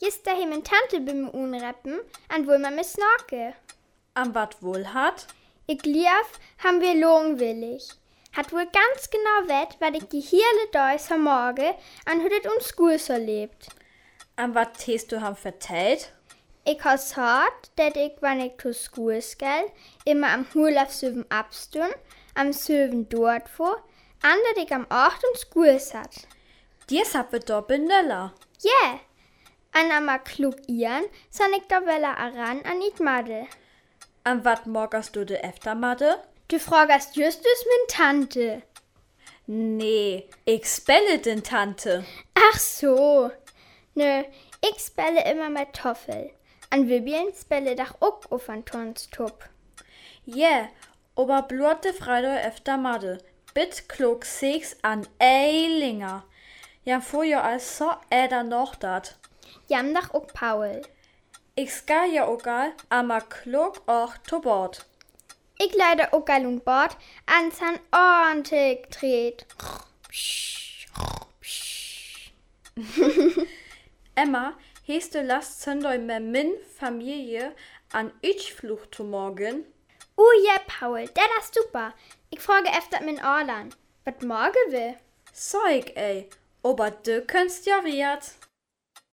Just daheim in Tante beim Unrappen, an wohl man mis Snorke. An wat wohl hat? Ich glaub, haben wir longwillig. Hat wohl ganz genau wett, wat ich die hele Deus am Morgen an hüttet uns Skurs erlebt. An wat test du ham vertellt? Ich has hart, dat ich, wann ich zu Skurs gell, immer am Hurlauf 7 abstun, am 7 dort vor, an dat ich am 8 und Skurs hat. Dies hab wir doppel nöller. Yeah. An amma klug ihren, san ich da wella aran an it Madde. An wat morgast du de Eftermadde? Du fragst justus min Tante. Nee, ich spelle den Tante. Ach so. Nö, ich spelle immer mit Toffel. An Vivian spelle dach auch auf an Tonstup. Yeah, aber blote Freitag Eftermadde. Bit klug sechs an Eilinger. Ja, vorher als so dann noch dat. Jam dach auch Paul. Ich ska ja auch gal, aber klug auch zu Bord. Ich leider auch gal und Bord, ans han ordentlich dreht. Emma, hast du last Sonntag mit min Familie an Utflug zu morgen? Ja, Paul, der ist super. Ich frage öfter min Orlan, was morgen will. Zeug, ey. Aber du kannst ja riert.